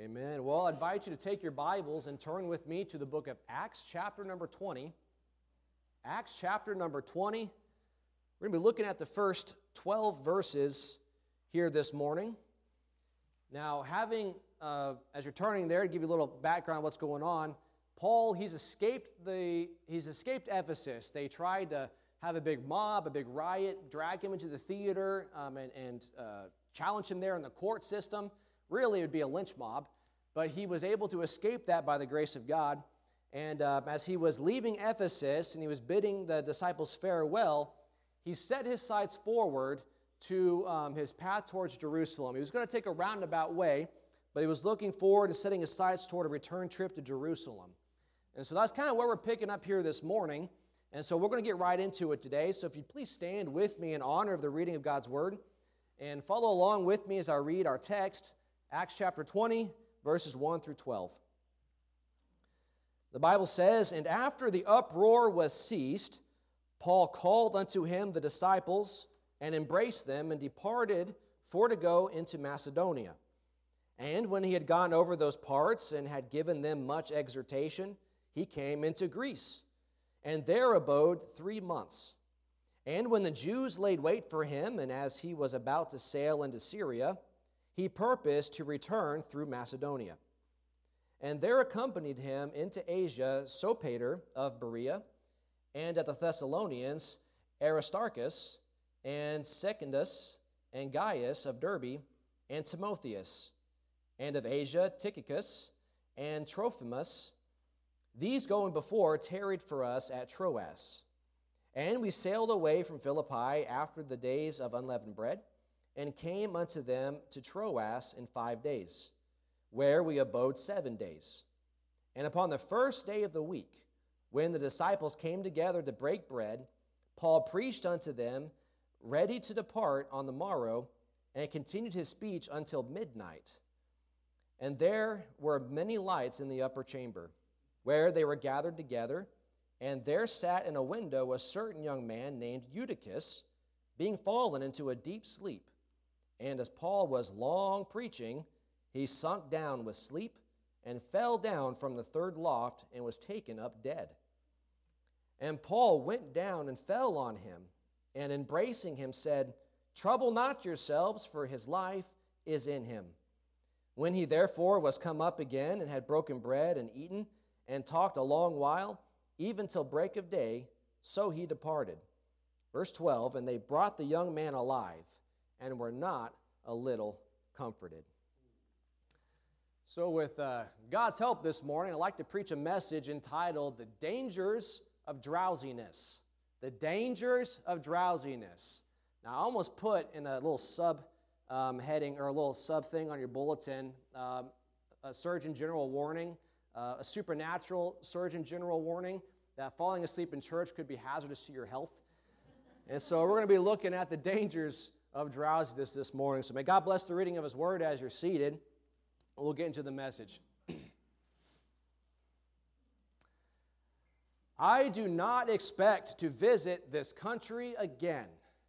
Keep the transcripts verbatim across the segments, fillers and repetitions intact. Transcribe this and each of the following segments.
Amen. Well, I invite you to take your Bibles and turn with me to the book of Acts, chapter number twenty. Acts, chapter number twenty. We're going to be looking at the first twelve verses here this morning. Now, having, uh, as you're turning there, to give you a little background of what's going on, Paul, he's escaped the, he's escaped Ephesus. They tried to have a big mob, a big riot, drag him into the theater, um, and, and uh, challenge him there in the court system. Really, it would be a lynch mob, but he was able to escape that by the grace of God. And uh, as he was leaving Ephesus and he was bidding the disciples farewell, he set his sights forward to um, his path towards Jerusalem. He was going to take a roundabout way, but he was looking forward to setting his sights toward a return trip to Jerusalem. And so that's kind of where we're picking up here this morning. And so we're going to get right into it today. So if you'd please stand with me in honor of the reading of God's Word and follow along with me as I read our text, Acts chapter twenty, verses one through twelve. The Bible says, "And after the uproar was ceased, Paul called unto him the disciples, and embraced them, and departed for to go into Macedonia. And when he had gone over those parts, and had given them much exhortation, he came into Greece, and there abode three months. And when the Jews laid wait for him, and as he was about to sail into Syria, he purposed to return through Macedonia. And there accompanied him into Asia Sopater of Berea, and at the Thessalonians Aristarchus, and Secundus, and Gaius of Derbe, and Timotheus, and of Asia Tychicus, and Trophimus. These going before tarried for us at Troas. And we sailed away from Philippi after the days of unleavened bread, and came unto them to Troas in five days, where we abode seven days. And upon the first day of the week, when the disciples came together to break bread, Paul preached unto them, ready to depart on the morrow, and continued his speech until midnight. And there were many lights in the upper chamber, where they were gathered together, and there sat in a window a certain young man named Eutychus, being fallen into a deep sleep. And as Paul was long preaching, he sunk down with sleep, and fell down from the third loft, and was taken up dead. And Paul went down and fell on him, and embracing him said, Trouble not yourselves, for his life is in him. When he therefore was come up again, and had broken bread, and eaten, and talked a long while, even till break of day, so he departed." Verse twelve, "And they brought the young man alive, and were not a little comforted." So with uh, God's help this morning, I'd like to preach a message entitled, The Dangers of Drowsiness. The Dangers of Drowsiness. Now, I almost put in a little sub um, heading, or a little sub thing on your bulletin, um, a Surgeon General warning, uh, a supernatural Surgeon General warning, that falling asleep in church could be hazardous to your health. And so we're going to be looking at the dangers of drowsiness this morning. So may God bless the reading of His Word as you're seated. We'll get into the message. I do not expect to visit this country again.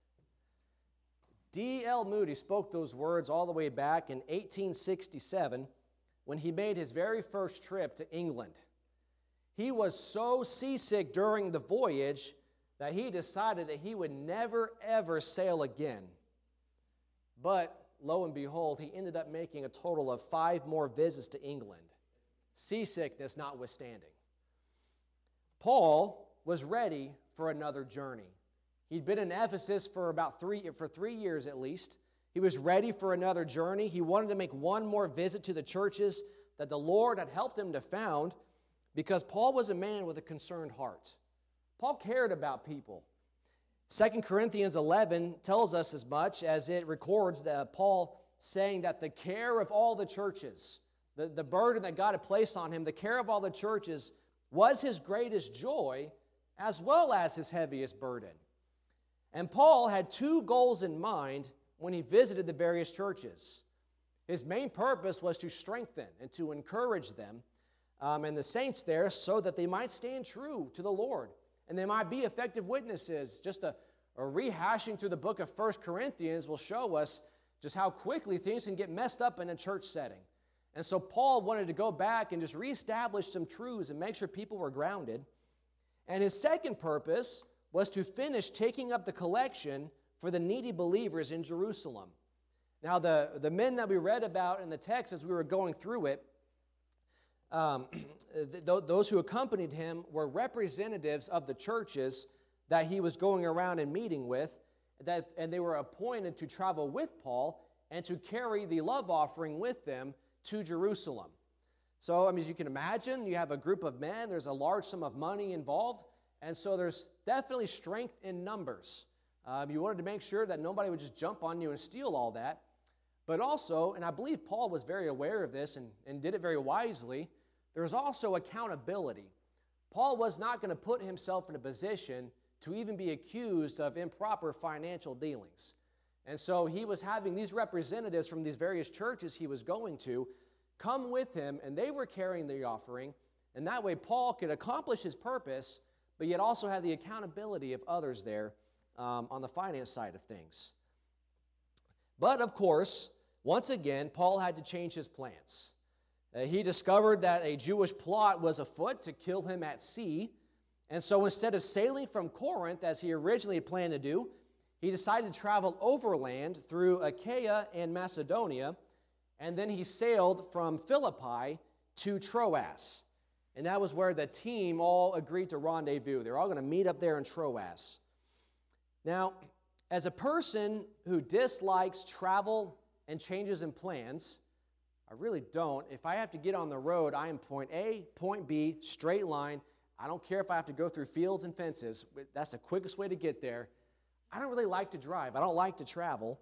D L Moody spoke those words all the way back in eighteen sixty-seven when he made his very first trip to England. He was so seasick during the voyage that he decided that he would never, ever sail again. But, lo and behold, he ended up making a total of five more visits to England, seasickness notwithstanding. Paul was ready for another journey. He'd been in Ephesus for about three, for three years at least. He was ready for another journey. He wanted to make one more visit to the churches that the Lord had helped him to found, because Paul was a man with a concerned heart. Paul cared about people. Second Corinthians eleven tells us as much, as it records that Paul saying that the care of all the churches, the, the burden that God had placed on him, the care of all the churches was his greatest joy as well as his heaviest burden. And Paul had two goals in mind when he visited the various churches. His main purpose was to strengthen and to encourage them um, and the saints there, so that they might stand true to the Lord and they might be effective witnesses. Just a, a rehashing through the book of First Corinthians will show us just how quickly things can get messed up in a church setting. And so Paul wanted to go back and just reestablish some truths and make sure people were grounded. And his second purpose was to finish taking up the collection for the needy believers in Jerusalem. Now, the, the men that we read about in the text as we were going through it, um, th- those who accompanied him were representatives of the churches that he was going around and meeting with, that, and they were appointed to travel with Paul and to carry the love offering with them to Jerusalem. So, I mean, as you can imagine, you have a group of men, there's a large sum of money involved, and so there's definitely strength in numbers. Um, you wanted to make sure that nobody would just jump on you and steal all that. But also, and I believe Paul was very aware of this and, and did it very wisely, there's also accountability. Paul was not going to put himself in a position to even be accused of improper financial dealings. And so he was having these representatives from these various churches he was going to come with him, and they were carrying the offering, and that way Paul could accomplish his purpose, but yet also have the accountability of others there um, on the finance side of things. But, of course, once again, Paul had to change his plans. Uh, he discovered that a Jewish plot was afoot to kill him at sea, and so instead of sailing from Corinth, as he originally had planned to do, he decided to travel overland through Achaia and Macedonia, and then he sailed from Philippi to Troas. And that was where the team all agreed to rendezvous. They're all going to meet up there in Troas. Now, as a person who dislikes travel and changes in plans, I really don't. If I have to get on the road, I am point A, point B, straight line. I don't care if I have to go through fields and fences. That's the quickest way to get there. I don't really like to drive. I don't like to travel.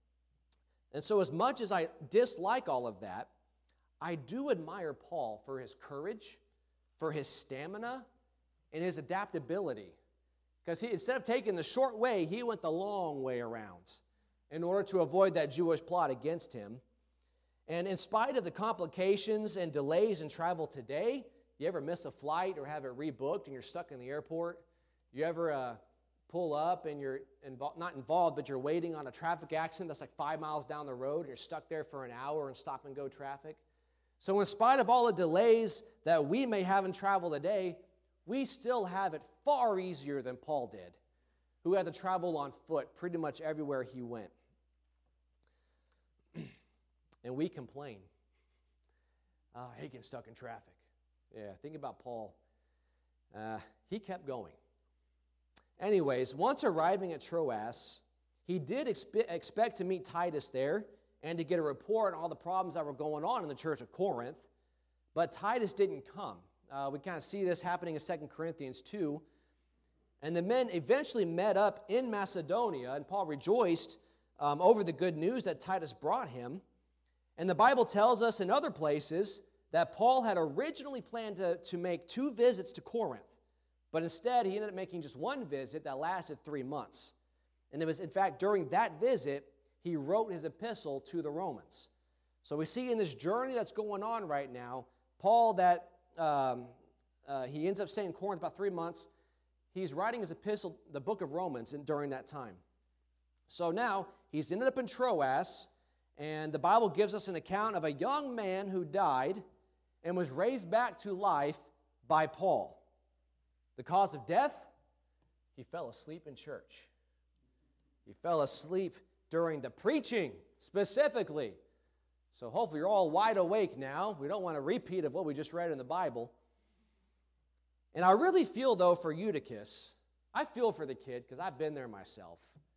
And so as much as I dislike all of that, I do admire Paul for his courage, for his stamina, and his adaptability. Because he, instead of taking the short way, he went the long way around in order to avoid that Jewish plot against him. And in spite of the complications and delays in travel today, you ever miss a flight or have it rebooked and you're stuck in the airport? You ever uh, pull up and you're invo- not involved, but you're waiting on a traffic accident that's like five miles down the road and you're stuck there for an hour in stop-and-go traffic? So in spite of all the delays that we may have in travel today, we still have it far easier than Paul did, who had to travel on foot pretty much everywhere he went. And we complain. Oh, I hate getting stuck in traffic. Yeah, think about Paul. Uh, he kept going. Anyways, once arriving at Troas, he did expe- expect to meet Titus there and to get a report on all the problems that were going on in the church of Corinth, but Titus didn't come. Uh, we kind of see this happening in Second Corinthians two. And the men eventually met up in Macedonia, and Paul rejoiced um, over the good news that Titus brought him. And the Bible tells us in other places that Paul had originally planned to, to make two visits to Corinth, but instead he ended up making just one visit that lasted three months. And it was, in fact, during that visit, he wrote his epistle to the Romans. So we see in this journey that's going on right now, Paul, that um, uh, he ends up staying in Corinth about three months. He's writing his epistle, the book of Romans, in, during that time. So now he's ended up in Troas, and the Bible gives us an account of a young man who died and was raised back to life by Paul. The cause of death? He fell asleep in church. He fell asleep during the preaching, specifically. So hopefully you're all wide awake now. We don't want a repeat of what we just read in the Bible. And I really feel, though, for Eutychus. I feel for the kid because I've been there myself.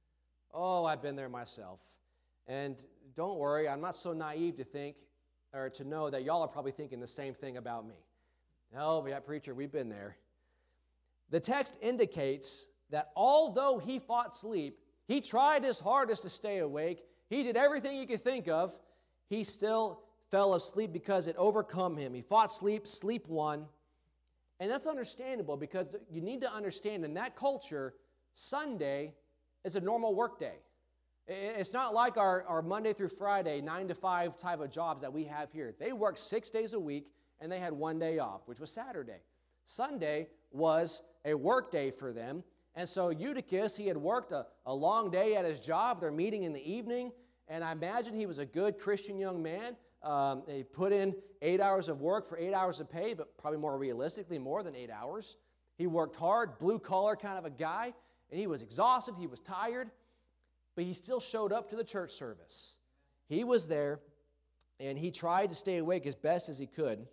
Oh, I've been there myself. And don't worry, I'm not so naive to think or to know that y'all are probably thinking the same thing about me. Oh, yeah, preacher, we've been there. The text indicates that although he fought sleep, he tried his hardest to stay awake, he did everything he could think of, he still fell asleep because it overcome him. He fought sleep, sleep won. And that's understandable because you need to understand in that culture, Sunday is a normal work day. It's not like our, our Monday through Friday, nine to five type of jobs that we have here. They worked six days a week, and they had one day off, which was Saturday. Sunday was a work day for them, and so Eutychus, he had worked a, a long day at his job. They're meeting in the evening, and I imagine he was a good Christian young man. Um, he put in eight hours of work for eight hours of pay, but probably more realistically, more than eight hours. He worked hard, blue-collar kind of a guy, and he was exhausted, he was tired, but he still showed up to the church service. He was there, and he tried to stay awake as best as he could.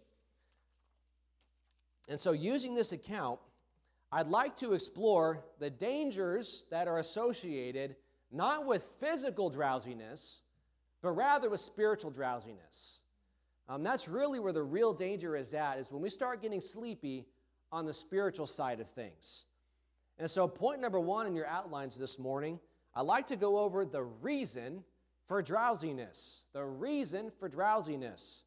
And so using this account, I'd like to explore the dangers that are associated not with physical drowsiness, but rather with spiritual drowsiness. Um, that's really where the real danger is at, is when we start getting sleepy on the spiritual side of things. And so point number one in your outlines this morning, I'd like to go over the reason for drowsiness. The reason for drowsiness.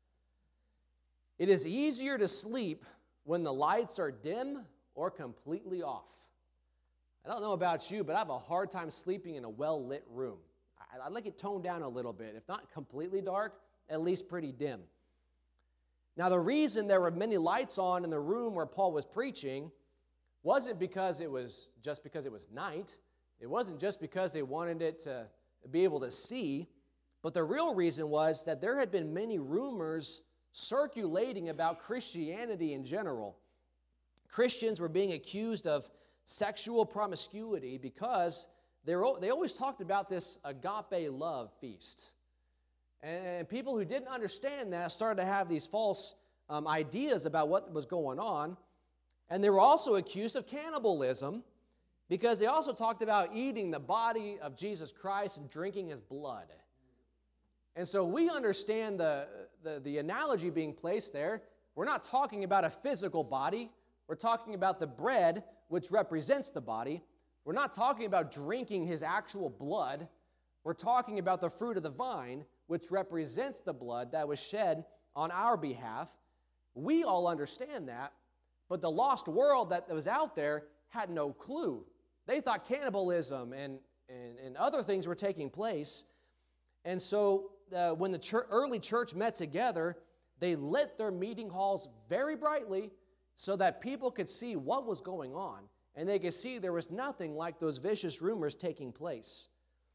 It is easier to sleep when the lights are dim or completely off. I don't know about you, but I have a hard time sleeping in a well-lit room. I, I like it toned down a little bit. If not completely dark, at least pretty dim. Now, the reason there were many lights on in the room where Paul was preaching wasn't because it was just because it was night. It wasn't just because they wanted it to be able to see. But the real reason was that there had been many rumors circulating about Christianity in general. Christians were being accused of sexual promiscuity because they were, they always talked about this agape love feast. And people who didn't understand that started to have these false um, ideas about what was going on. And they were also accused of cannibalism because they also talked about eating the body of Jesus Christ and drinking his blood. And so we understand the, the, the analogy being placed there. We're not talking about a physical body. We're talking about the bread, which represents the body. We're not talking about drinking his actual blood. We're talking about the fruit of the vine, which represents the blood that was shed on our behalf. We all understand that, but the lost world that was out there had no clue. They thought cannibalism and, and, and other things were taking place. And so uh, when the church, early church met together, they lit their meeting halls very brightly so that people could see what was going on, and they could see there was nothing like those vicious rumors taking place.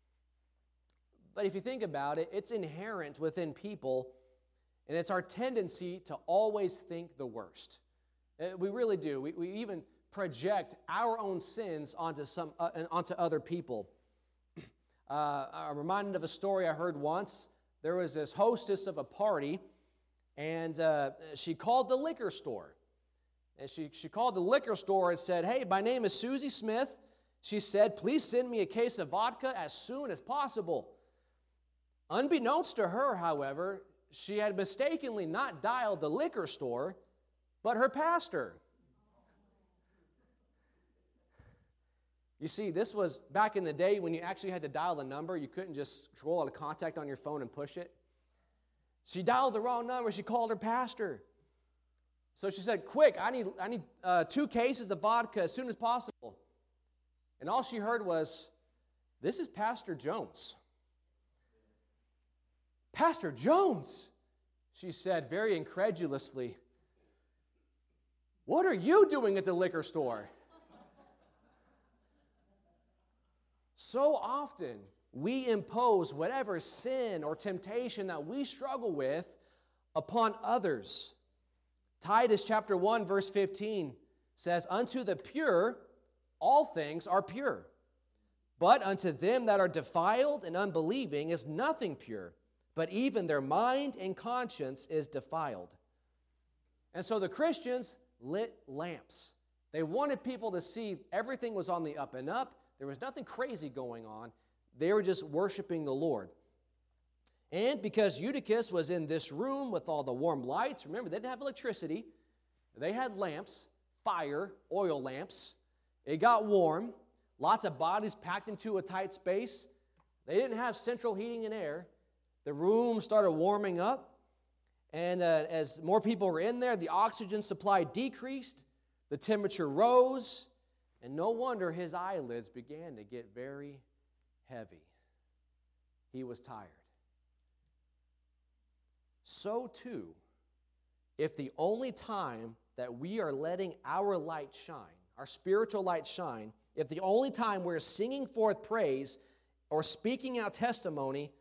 But if you think about it, it's inherent within people, and it's our tendency to always think the worst. We really do. We, we even project our own sins onto some uh, onto other people. Uh, I'm reminded of a story I heard once. There was this hostess of a party, and uh, she called the liquor store. And she, she called the liquor store and said, "Hey, my name is Susie Smith." She said, "Please send me a case of vodka as soon as possible." Unbeknownst to her, however, she had mistakenly not dialed the liquor store, but her pastor. You see, this was back in the day when you actually had to dial the number. You couldn't just scroll out a contact on your phone and push it. She dialed the wrong number. She called her pastor. So she said, "Quick, I need, I need uh, two cases of vodka as soon as possible." And all she heard was, "This is Pastor Jones." "Pastor Jones," she said very incredulously. "What are you doing at the liquor store?" So often, we impose whatever sin or temptation that we struggle with upon others. Titus chapter one, verse fifteen says, "Unto the pure, all things are pure. But unto them that are defiled and unbelieving is nothing pure, but even their mind and conscience is defiled." And so the Christians lit lamps. They wanted people to see everything was on the up and up. There was nothing crazy going on. They were just worshiping the Lord. And because Eutychus was in this room with all the warm lights, remember, they didn't have electricity. They had lamps, fire, oil lamps. It got warm. Lots of bodies packed into a tight space. They didn't have central heating and air. The room started warming up. And uh, as more people were in there, the oxygen supply decreased. The temperature rose. And no wonder his eyelids began to get very heavy. He was tired. So too, if the only time that we are letting our light shine, our spiritual light shine, if the only time we're singing forth praise or speaking out testimony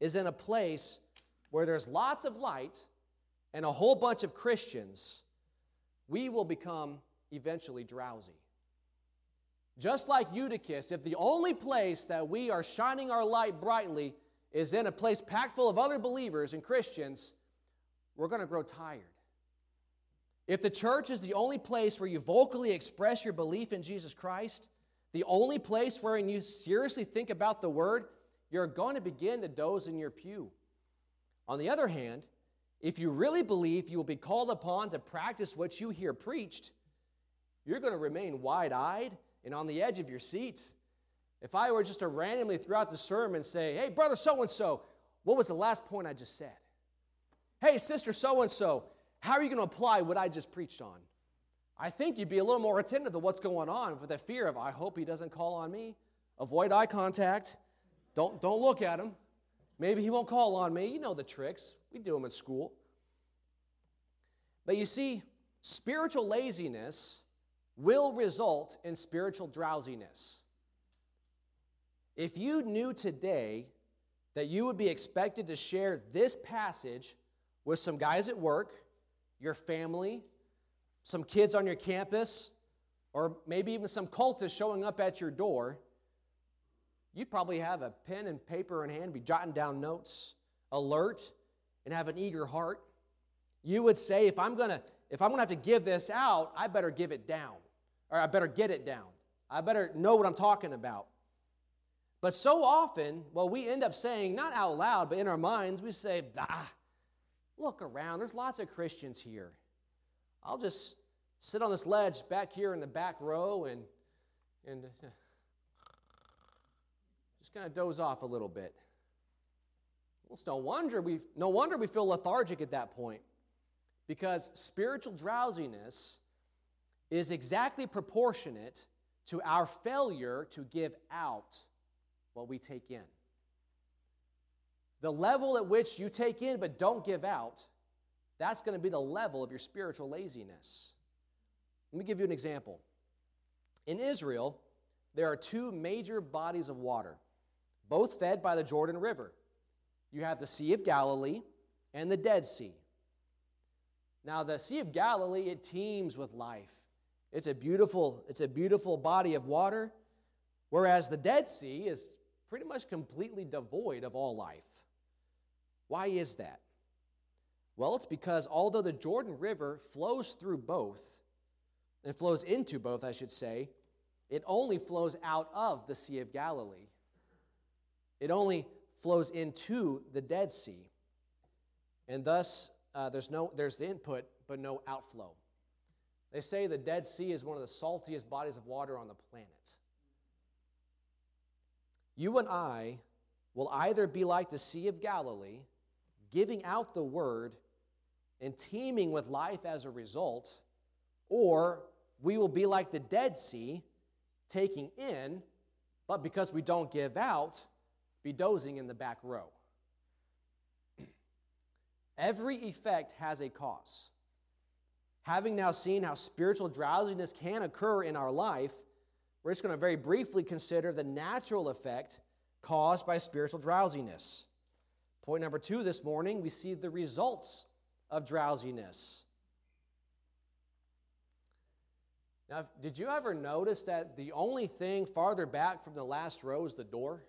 is in a place where there's lots of light and a whole bunch of Christians, we will become eventually drowsy. Just like Eutychus, if the only place that we are shining our light brightly is in a place packed full of other believers and Christians, we're going to grow tired. If the church is the only place where you vocally express your belief in Jesus Christ, the only place where you seriously think about the Word, you're going to begin to doze in your pew. On the other hand, if you really believe you will be called upon to practice what you hear preached, you're going to remain wide-eyed and on the edge of your seat. If I were just to randomly throughout the sermon say, hey, brother so-and-so, what was the last point I just said? Hey, sister so-and-so, how are you going to apply what I just preached on? I think you'd be a little more attentive to what's going on with the fear of, I hope he doesn't call on me. Avoid eye contact. Don't, don't look at him. Maybe he won't call on me. You know the tricks. We do them in school. But you see, spiritual laziness will result in spiritual drowsiness. If you knew today that you would be expected to share this passage with some guys at work, your family, some kids on your campus, or maybe even some cultists showing up at your door, you'd probably have a pen and paper in hand, be jotting down notes, alert, and have an eager heart. You would say, if I'm gonna, if I'm gonna have to give this out, I better give it down, or I better get it down. I better know what I'm talking about. But so often, well, we end up saying, not out loud, but in our minds, we say, ah, look around, there's lots of Christians here. I'll just sit on this ledge back here in the back row and, and just kind of doze off a little bit. Well, it's no wonder we, no wonder we feel lethargic at that point, because spiritual drowsiness is exactly proportionate to our failure to give out what we take in. The level at which you take in but don't give out, that's going to be the level of your spiritual laziness. Let me give you an example. In Israel, there are two major bodies of water, both fed by the Jordan River. You have the Sea of Galilee and the Dead Sea. Now, the Sea of Galilee, it teems with life. It's a beautiful, it's a beautiful body of water, whereas the Dead Sea is pretty much completely devoid of all life. Why is that? Well, it's because although the Jordan River flows through both, and flows into both, I should say, it only flows out of the Sea of Galilee. It only flows into the Dead Sea. And thus, uh, there's no there's the input, but no outflow. They say the Dead Sea is one of the saltiest bodies of water on the planet. You and I will either be like the Sea of Galilee, giving out the word and teeming with life as a result, or we will be like the Dead Sea, taking in, but because we don't give out, be dozing in the back row. Every effect has a cause. Having now seen how spiritual drowsiness can occur in our life, we're just going to very briefly consider the natural effect caused by spiritual drowsiness. Point number two this morning, we see the results of drowsiness. Now, did you ever notice that the only thing farther back from the last row is the door?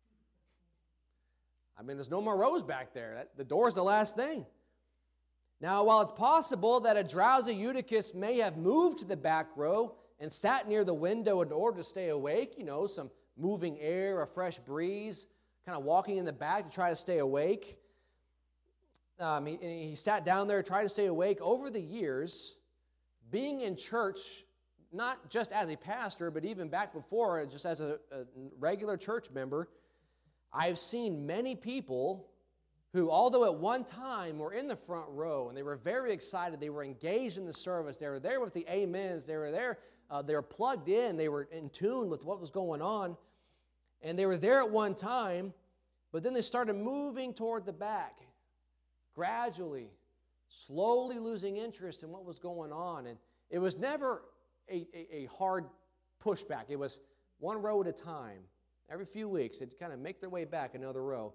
I mean, there's no more rows back there. The door is the last thing. Now, while it's possible that a drowsy Eutychus may have moved to the back row and sat near the window in order to stay awake, you know, some moving air, a fresh breeze, kind of walking in the back to try to stay awake. Um, he, he sat down there, tried to stay awake. Over the years, being in church, not just as a pastor, but even back before, just as a, a regular church member, I've seen many people who, although at one time were in the front row and they were very excited, they were engaged in the service, they were there with the amens, they were there, uh, they were plugged in, they were in tune with what was going on, and they were there at one time, but then they started moving toward the back, gradually, slowly losing interest in what was going on. And it was never a, a, a hard pushback. It was one row at a time. Every few weeks, they'd kind of make their way back another row.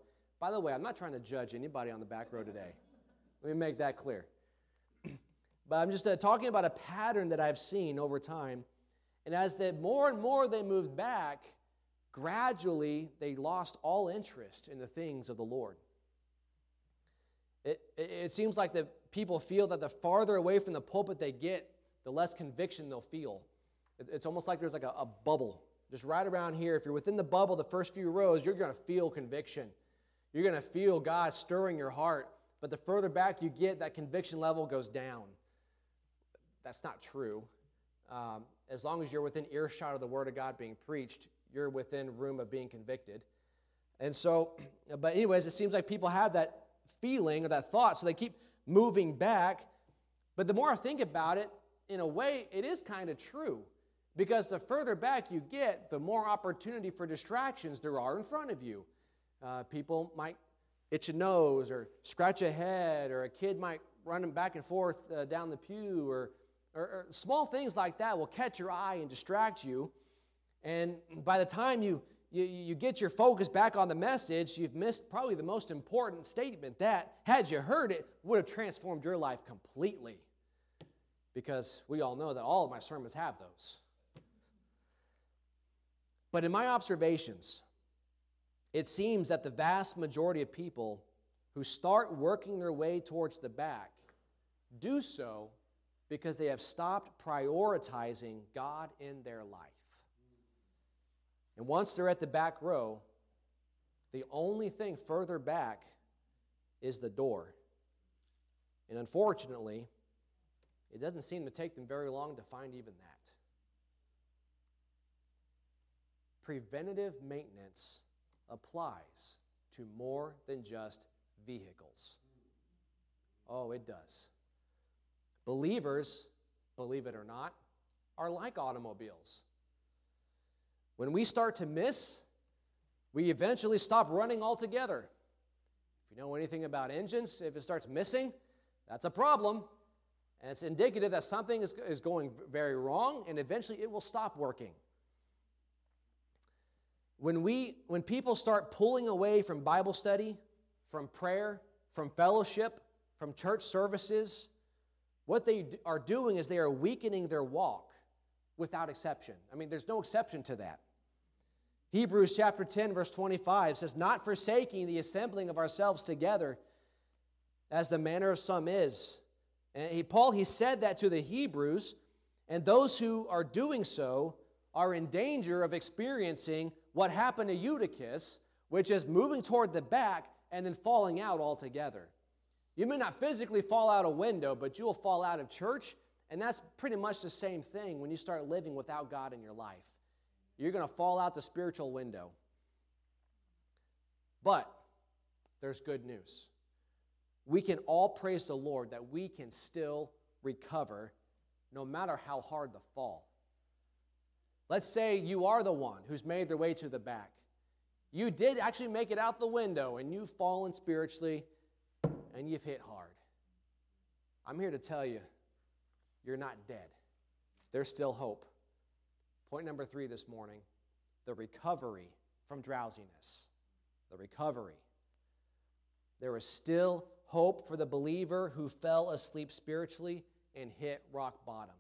By the way, I'm not trying to judge anybody on the back row today. Let me make that clear. But I'm just uh, talking about a pattern that I've seen over time. And as the more and more they moved back, gradually they lost all interest in the things of the Lord. It, it, it seems like the people feel that the farther away from the pulpit they get, the less conviction they'll feel. It, it's almost like there's like a, a bubble. Just right around here, if you're within the bubble, the first few rows, you're going to feel conviction. You're going to feel God stirring your heart. But the further back you get, that conviction level goes down. That's not true. Um, as long as you're within earshot of the Word of God being preached, you're within room of being convicted. And so, but anyways, it seems like people have that feeling or that thought, so they keep moving back. But the more I think about it, in a way, it is kind of true. Because the further back you get, the more opportunity for distractions there are in front of you. Uh, people might itch a nose or scratch a head, or a kid might run back and forth uh, down the pew, or, or, or small things like that will catch your eye and distract you. And by the time you, you, you get your focus back on the message, you've missed probably the most important statement that, had you heard it, would have transformed your life completely. Because we all know that all of my sermons have those. But in my observations, it seems that the vast majority of people who start working their way towards the back do so because they have stopped prioritizing God in their life. And once they're at the back row, the only thing further back is the door. And unfortunately, it doesn't seem to take them very long to find even that. Preventative maintenance applies to more than just vehicles. Oh, it does. Believers, believe it or not, are like automobiles. When we start to miss, we eventually stop running altogether. If you know anything about engines, if it starts missing, that's a problem. And it's indicative that something is, is going very wrong, and eventually it will stop working. When we, when people start pulling away from Bible study, from prayer, from fellowship, from church services, what they are doing is they are weakening their walk without exception. I mean, there's no exception to that. Hebrews chapter ten, verse twenty-five says, "Not forsaking the assembling of ourselves together, as the manner of some is." And he, Paul, he said that to the Hebrews, and those who are doing so are in danger of experiencing what happened to Eutychus, which is moving toward the back and then falling out altogether. You may not physically fall out a window, but you will fall out of church, and that's pretty much the same thing when you start living without God in your life. You're going to fall out the spiritual window. But there's good news. We can all praise the Lord that we can still recover no matter how hard the fall. Let's say you are the one who's made their way to the back. You did actually make it out the window, and you've fallen spiritually, and you've hit hard. I'm here to tell you, you're not dead. There's still hope. Point number three this morning, the recovery from drowsiness. The recovery. There is still hope for the believer who fell asleep spiritually and hit rock bottom.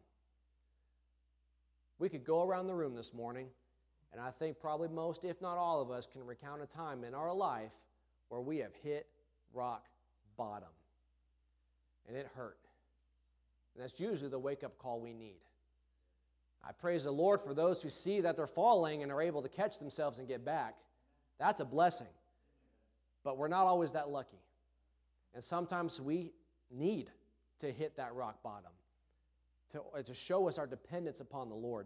We could go around the room this morning, and I think probably most, if not all of us, can recount a time in our life where we have hit rock bottom. And it hurt. And that's usually the wake-up call we need. I praise the Lord for those who see that they're falling and are able to catch themselves and get back. That's a blessing. But we're not always that lucky. And sometimes we need to hit that rock bottom to, to show us our dependence upon the Lord.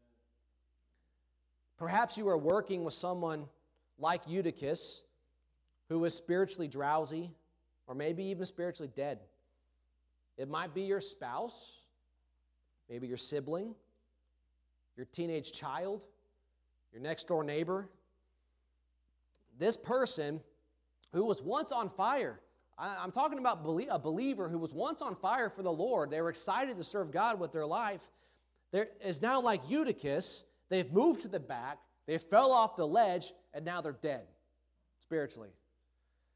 Perhaps you are working with someone like Eutychus who is spiritually drowsy or maybe even spiritually dead. It might be your spouse, maybe your sibling, your teenage child, your next-door neighbor. This person who was once on fire, I'm talking about a believer who was once on fire for the Lord. They were excited to serve God with their life. There is now like Eutychus. They've moved to the back. They fell off the ledge, and now they're dead spiritually.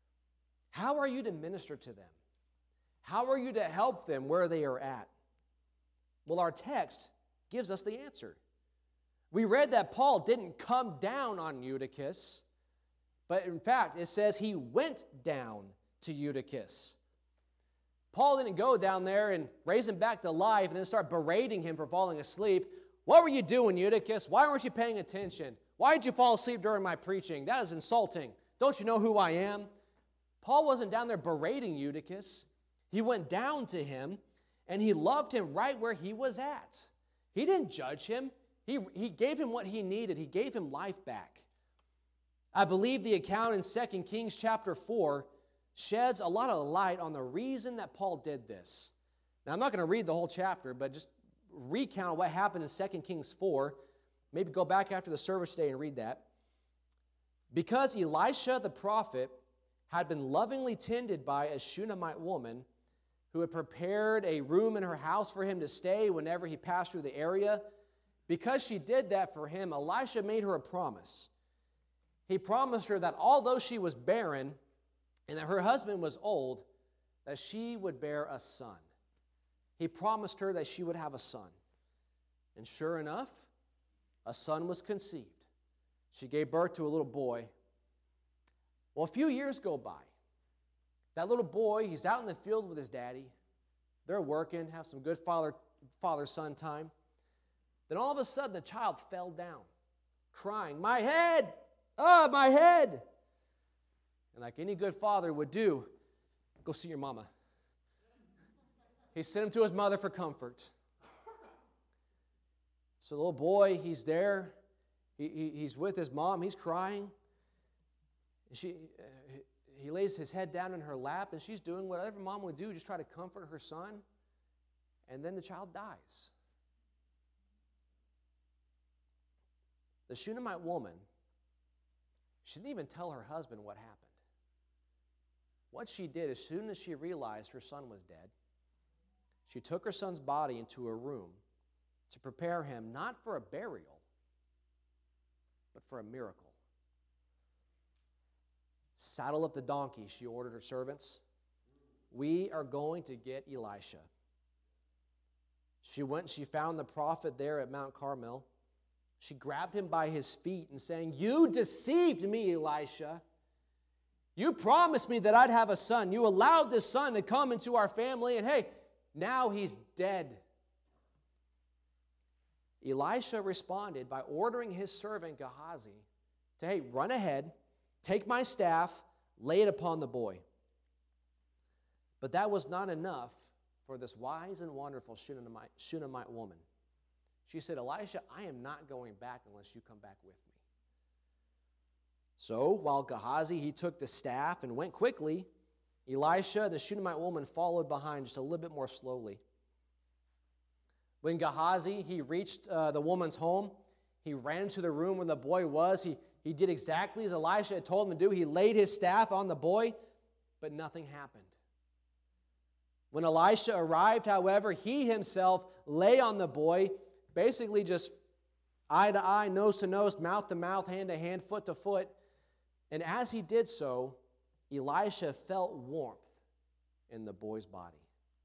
How are you to minister to them? How are you to help them where they are at? Well, our text gives us the answer. We read that Paul didn't come down on Eutychus, but in fact, it says he went down to Eutychus. Paul didn't go down there and raise him back to life and then start berating him for falling asleep. What were you doing, Eutychus? Why weren't you paying attention? Why did you fall asleep during my preaching? That is insulting. Don't you know who I am? Paul wasn't down there berating Eutychus. He went down to him, and he loved him right where he was at. He didn't judge him. He, he gave him what he needed. He gave him life back. I believe the account in Second Kings chapter four sheds a lot of light on the reason that Paul did this. Now, I'm not going to read the whole chapter, but just recount what happened in Second Kings four. Maybe go back after the service today and read that. Because Elisha the prophet had been lovingly tended by a Shunammite woman who had prepared a room in her house for him to stay whenever he passed through the area, because she did that for him, Elisha made her a promise. He promised her that although she was barren and that her husband was old, that she would bear a son. He promised her that she would have a son. And sure enough, a son was conceived. She gave birth to a little boy. Well, a few years go by. That little boy, he's out in the field with his daddy. They're working, have some good father, father-son time. Then all of a sudden, the child fell down, crying, "My head! Ah, my head!" And like any good father would do, go see your mama. He sent him to his mother for comfort. So the little boy, he's there. He, he, he's with his mom. He's crying. She, uh, he lays his head down in her lap, and she's doing whatever mom would do, just try to comfort her son. And then the child dies. The Shunammite woman, she didn't even tell her husband what happened. What she did, as soon as she realized her son was dead, she took her son's body into a room to prepare him not for a burial, but for a miracle. Saddle up the donkey, she ordered her servants. We are going to get Elisha. She went and she found the prophet there at Mount Carmel. She grabbed him by his feet and saying, "You deceived me, Elisha. You promised me that I'd have a son. You allowed this son to come into our family, and hey, now he's dead." Elisha responded by ordering his servant Gehazi to, hey, run ahead, take my staff, lay it upon the boy. But that was not enough for this wise and wonderful Shunammite, Shunammite woman. She said, "Elisha, I am not going back unless you come back with me." So while Gehazi, he took the staff and went quickly, Elisha, the Shunammite woman, followed behind just a little bit more slowly. When Gehazi, he reached uh, the woman's home, he ran into the room where the boy was. He, he did exactly as Elisha had told him to do. He laid his staff on the boy, but nothing happened. When Elisha arrived, however, he himself lay on the boy, basically just eye to eye, nose to nose, mouth to mouth, hand to hand, foot to foot. And as he did so, Elisha felt warmth in the boy's body.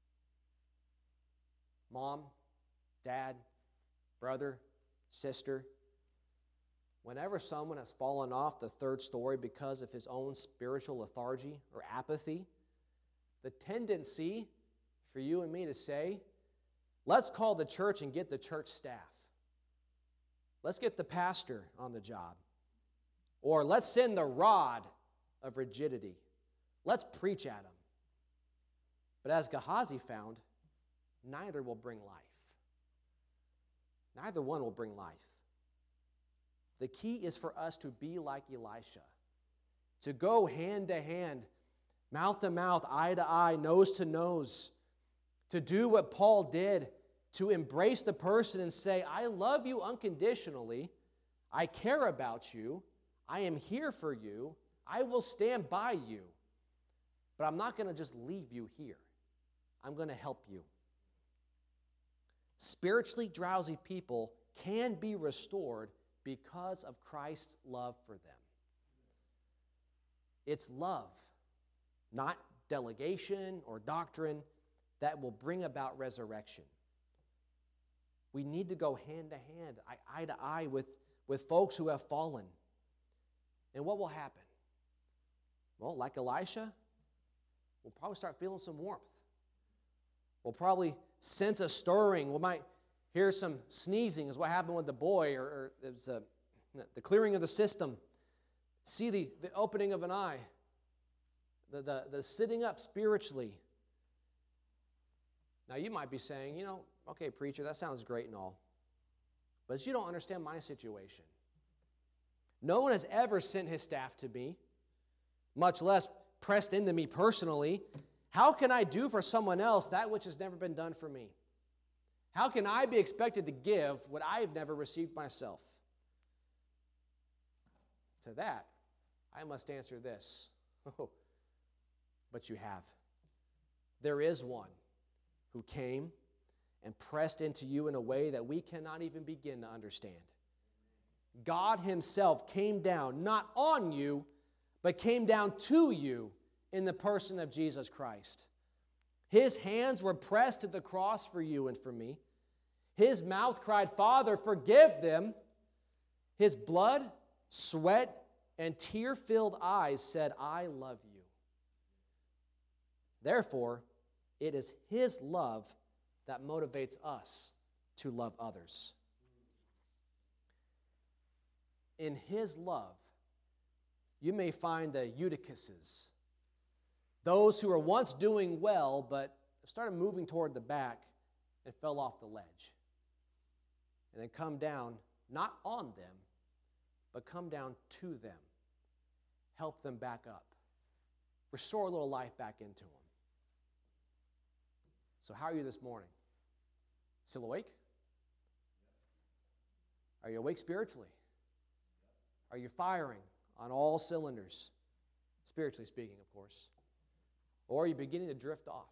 Mom, dad, brother, sister, whenever someone has fallen off the third story because of his own spiritual lethargy or apathy, the tendency for you and me to say, let's call the church and get the church staff. Let's get the pastor on the job. Or let's send the rod of rigidity. Let's preach at him. But as Gehazi found, neither will bring life. Neither one will bring life. The key is for us to be like Elisha, to go hand to hand, mouth to mouth, eye to eye, nose to nose, to do what Paul did, to embrace the person and say, I love you unconditionally, I care about you, I am here for you, I will stand by you, but I'm not going to just leave you here. I'm going to help you. Spiritually drowsy people can be restored because of Christ's love for them. It's love not delegation or doctrine, that will bring about resurrection. We need to go hand to hand, eye to eye with, with folks who have fallen. And what will happen? Well, like Elisha, we'll probably start feeling some warmth. We'll probably sense a stirring. We might hear some sneezing, is what happened with the boy, or, or it was a, the clearing of the system. See the, the opening of an eye, the, the, the sitting up spiritually. Now, you might be saying, you know, okay, preacher, that sounds great and all, but you don't understand my situation. No one has ever sent his staff to me, much less pressed into me personally. How can I do for someone else that which has never been done for me? How can I be expected to give what I have never received myself? To that, I must answer this. Oh, but you have. There is one who came and pressed into you in a way that we cannot even begin to understand. God himself came down, not on you, but came down to you in the person of Jesus Christ. His hands were pressed to the cross for you and for me. His mouth cried, Father, forgive them. His blood, sweat, and tear-filled eyes said, I love you. Therefore, it is his love that motivates us to love others. In his love, you may find the Eutychuses, those who were once doing well but started moving toward the back and fell off the ledge. And then come down, not on them, but come down to them. Help them back up. Restore a little life back into them. So how are you this morning? Still awake? Are you awake spiritually? Are you firing on all cylinders? Spiritually speaking, of course. Or are you beginning to drift off?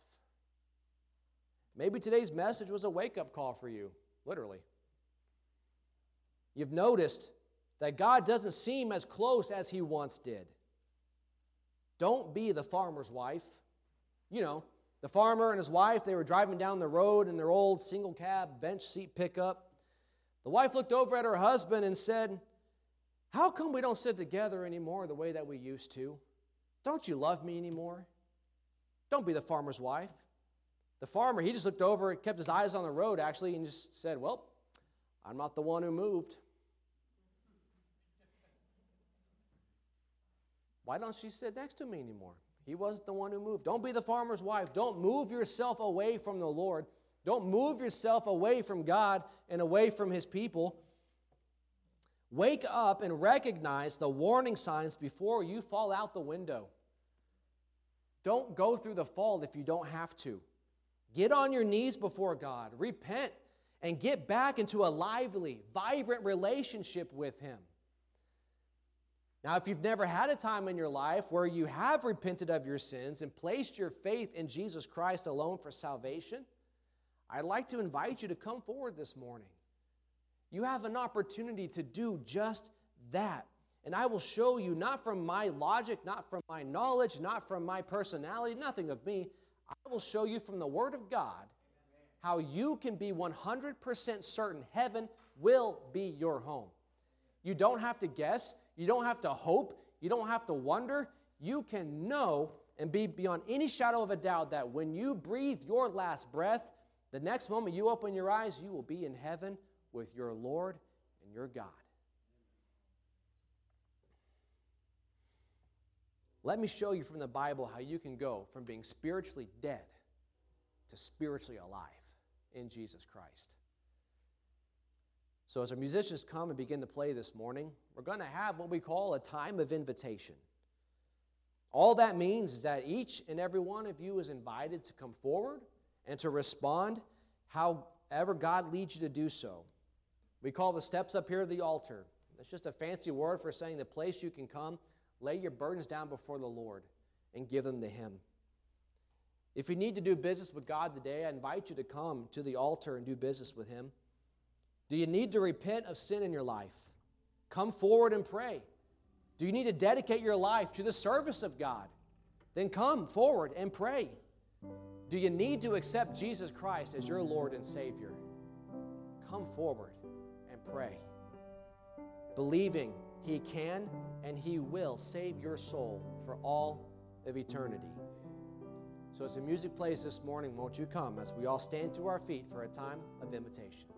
Maybe today's message was a wake-up call for you, literally. You've noticed that God doesn't seem as close as he once did. Don't be the farmer's wife. You know, the farmer and his wife, they were driving down the road in their old single cab bench seat pickup. The wife looked over at her husband and said, how come we don't sit together anymore the way that we used to? Don't you love me anymore? Don't be the farmer's wife. The farmer, he just looked over, kept his eyes on the road actually, and just said, well, I'm not the one who moved. Why don't she sit next to me anymore? He wasn't the one who moved. Don't be the farmer's wife. Don't move yourself away from the Lord. Don't move yourself away from God and away from his people. Wake up and recognize the warning signs before you fall out the window. Don't go through the fall if you don't have to. Get on your knees before God. Repent and get back into a lively, vibrant relationship with him. Now, if you've never had a time in your life where you have repented of your sins and placed your faith in Jesus Christ alone for salvation, I'd like to invite you to come forward this morning. You have an opportunity to do just that. And I will show you, not from my logic, not from my knowledge, not from my personality, nothing of me. I will show you from the Word of God how you can be one hundred percent certain heaven will be your home. You don't have to guess. You don't have to hope. You don't have to wonder. You can know and be beyond any shadow of a doubt that when you breathe your last breath, the next moment you open your eyes, you will be in heaven with your Lord and your God. Let me show you from the Bible how you can go from being spiritually dead to spiritually alive in Jesus Christ. So as our musicians come and begin to play this morning, we're going to have what we call a time of invitation. All that means is that each and every one of you is invited to come forward and to respond however God leads you to do so. We call the steps up here the altar. That's just a fancy word for saying the place you can come, lay your burdens down before the Lord, and give them to him. If you need to do business with God today, I invite you to come to the altar and do business with him. Do you need to repent of sin in your life? Come forward and pray. Do you need to dedicate your life to the service of God? then come forward and pray. Do you need to accept Jesus Christ as your Lord and Savior? Come forward and pray, believing He can and He will save your soul for all of eternity. So as the music plays this morning, won't you come as we all stand to our feet for a time of invitation?